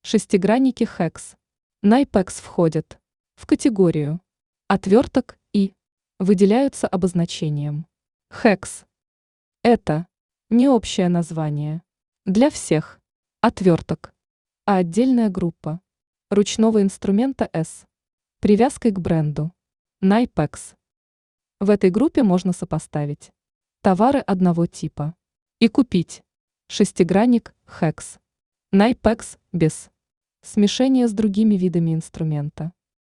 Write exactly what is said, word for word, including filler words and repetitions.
Шестигранники Hex. Найпекс входят в категорию отверток и выделяются обозначением Hex. Это не общее название для всех отверток, а отдельная группа ручного инструмента S, привязкой к бренду Найпекс. В этой группе можно сопоставить товары одного типа и купить шестигранник Hex Найпекс без смешения с другими видами инструмента.